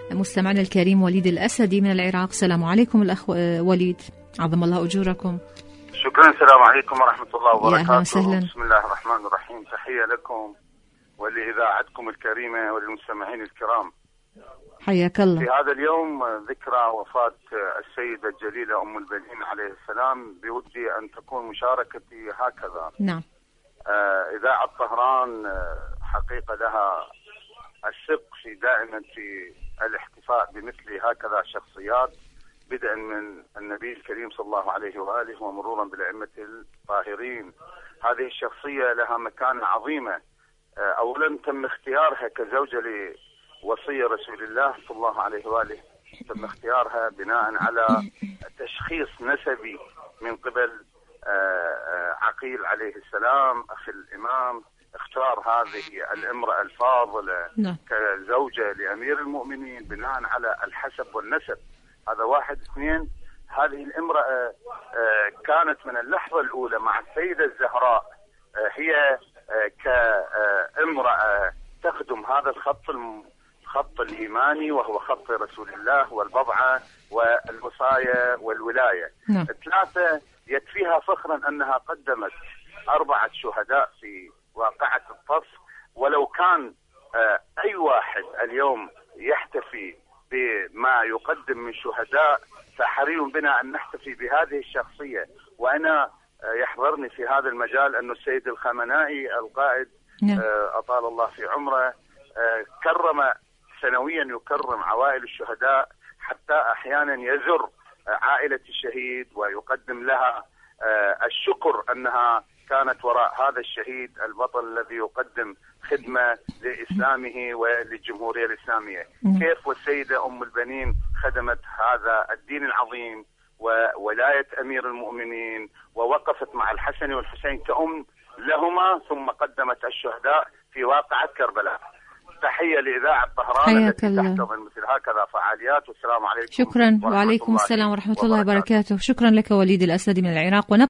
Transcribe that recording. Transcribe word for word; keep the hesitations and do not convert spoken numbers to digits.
مستمعنا الكريم وليد الأسدي من العراق. السلام عليكم الأخ وليد، عظم الله أجوركم. شكرا. السلام عليكم ورحمة الله وبركاته. يا أهلا وسهلا. بسم الله الرحمن الرحيم. تحية لكم ولإذاعتكم الكريمة وللمستمعين الكرام. حياك الله. في هذا اليوم ذكرى وفاة السيدة الجليلة أم البنين عليه السلام، بودي أن تكون مشاركتي هكذا. نعم. إذاعة طهران حقيقة لها السبق في دائما في الاحتفاء بمثل هكذا شخصيات، بدءا من النبي الكريم صلى الله عليه وآله ومرورا بالأئمة الطاهرين. هذه الشخصية لها مكانة عظيمة. أولا تم اختيارها كزوجة لوصي رسول الله صلى الله عليه وآله، تم اختيارها بناء على تشخيص نسبي من قبل عقيل عليه السلام أخي الإمام. اختار هذه الامرأة الفاضلة نعم. كزوجة لأمير المؤمنين بناء على الحسب والنسب. هذا واحد. اثنين، هذه الامرأة كانت من اللحظة الأولى مع السيدة الزهراء هي كامرأة تخدم هذا الخط الخط الإيماني وهو خط رسول الله والبضعة والوصاية والولاية. نعم. ثلاثة، يكفيها فخرا أنها قدمت أربعة شهداء في واقعة الطف. ولو كان أي واحد اليوم يحتفي بما يقدم من شهداء فحري بنا أن نحتفي بهذه الشخصية. وأنا يحضرني في هذا المجال أن السيد الخامنائي القائد أطال الله في عمره كرم سنويا، يكرم عوائل الشهداء، حتى أحيانا يزر عائلة الشهيد ويقدم لها الشكر أنها كانت وراء هذا الشهيد البطل الذي يقدم خدمة لإسلامه وللجمهورية الإسلامية. كيف والسيدة أم البنين خدمت هذا الدين العظيم وولاية أمير المؤمنين، ووقفت مع الحسن والحسين كأم لهما، ثم قدمت الشهداء في واقعة كربلاء. تحية لإذاعة طهران التي تحتضن مثل هكذا فعاليات. والسلام عليكم. شكرا. وعليكم السلام ورحمة الله وبركاته. شكرا لك وليد الأسدي من العراق.